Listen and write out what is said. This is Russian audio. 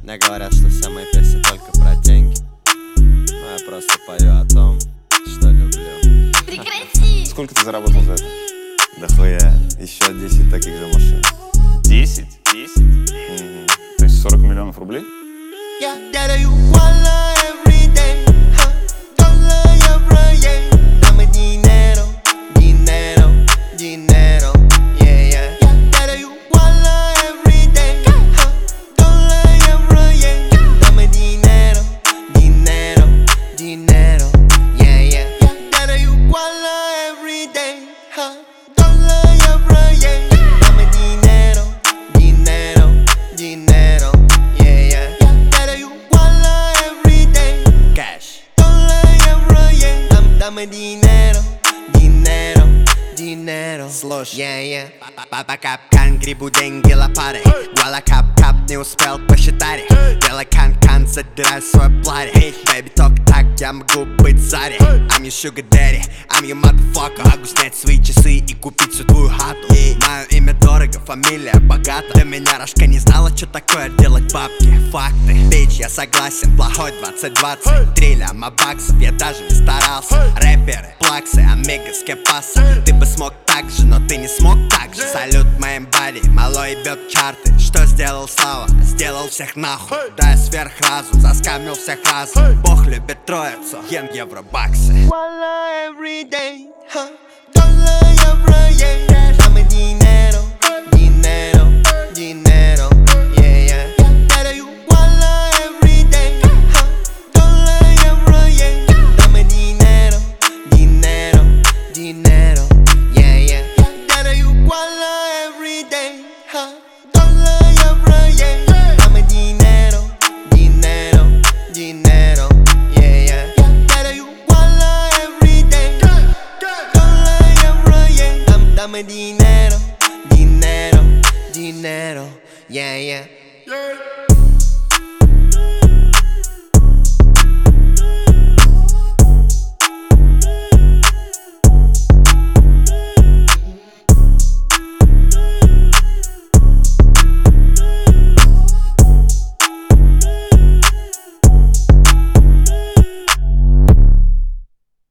Мне говорят, что вся моя песня только про деньги, но я просто пою о том, что люблю. Прекрати! Сколько ты заработал за это? Да хуя, еще 10 таких же машин. 10? 10? То есть 40 миллионов рублей? Dame dinero, dinero, dinero. Слушай, Папа капкан, грибу деньги лопатой. Гуала кап-кап, не успел посчитать их. Делай кан-кан, задирай свой платье. Бэйби, только так я могу быть Зари. I'm your sugar daddy, I'm your motherfucker. Могу снять свои часы и купить всю твою хату. Мое имя дорого, фамилия богата. До меня Рашка не знала, что такое делать бабки. Факты, бич, я согласен, плохой 2020. 3 ляма баксов, я даже не старался. Рэперы, плаксы, амигос, кепаса. Ты бы смог так же, но ты не смог так же. Салют моим бади, малой ебет чарты. Что сделал Слава? Сделал всех нахуй. Да я сверхразум, заскамил всех разом. Бог любит троицу, йен, евро, баксы. Wallah every day, dollar, euro, yeah. Dame dinero, dinero, dinero, yeah, yeah. Gotta you wallah every day, dollar, euro, yeah. Dame dinero, dinero, dinero, yeah, yeah. Gotta you wallah every day, dollar, euro, yeah. Dame dinero, dinero, dinero, yeah, yeah. Gotta you wallah every day, dollar, euro, yeah. Dame dinero, dinero, dinero, yeah, yeah.